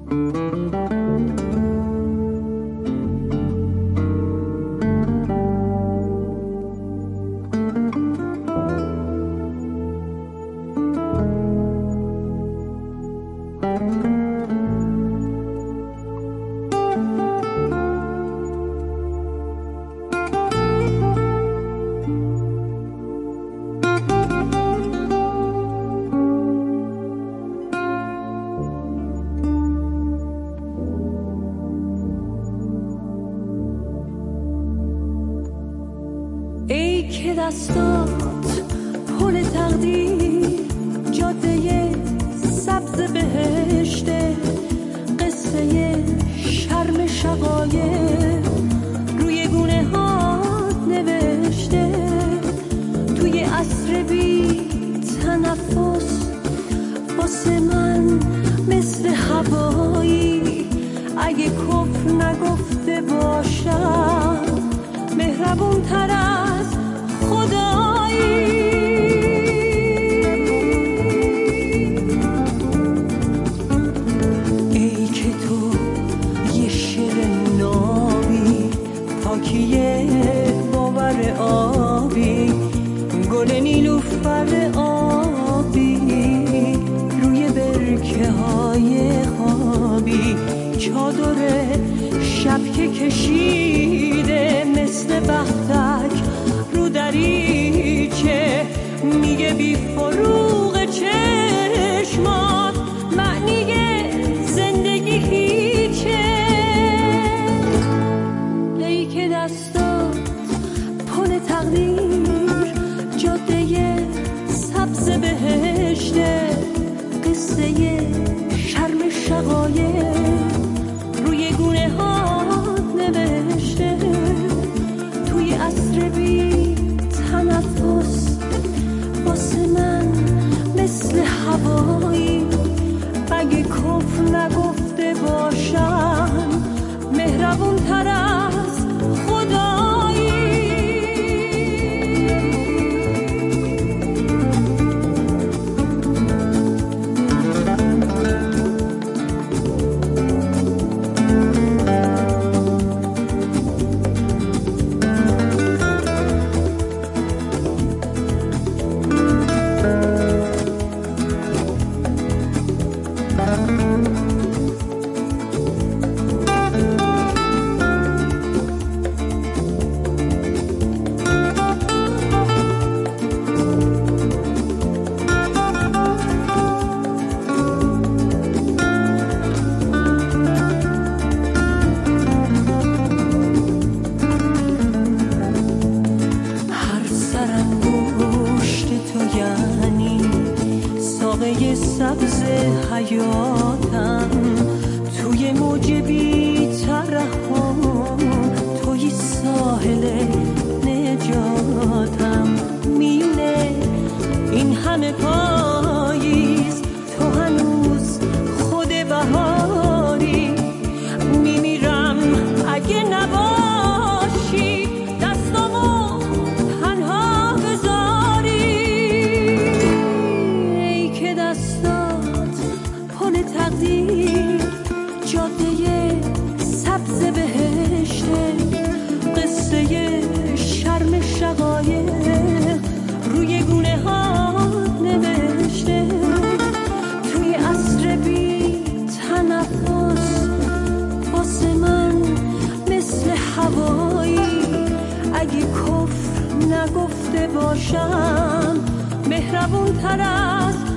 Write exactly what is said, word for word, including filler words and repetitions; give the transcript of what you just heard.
ای که دستات پل تقدیر جاده سبز بهشته، قصه شرم شقایق روی گونه هات نوشته، توی عصر بی تنفس واسه من مثل هوایی، اگه کفر نگفته باشم مهربون تر از خدایی. ای که تو یه شعر نابی، پاکیه باور آبی، گل نیلوفر آبی روی برکه های خوابی، چادر شب که کشیده مثل بختک رو دریچه، میگه بی فروغ چشمات معنی زندگی هیچه. ای که دستات پل تقدیر جاده سبز بهشته، قصه شرم شقایق روی گونه هات نوشته، توی عصر بی تنفس واسه من مثل هوایی، اگه کفر نگفته باشم مهربون تر از خدایی. سبز حیاتم توی موج بی ترحم، توی ساحل نجاتم، میونه این همه پاییز تو هنوز خود بهاری، میمیرم اگه نباشی دستامو تنها بذاری. ای که دستات پل تقدیر جاده سبز بهشته، قصه شرم شقایق روی گونه هات نوشته، توی عصر بی تنفس واسه من مثل هوایی، اگه کفر نگفته باشم مهربون تر از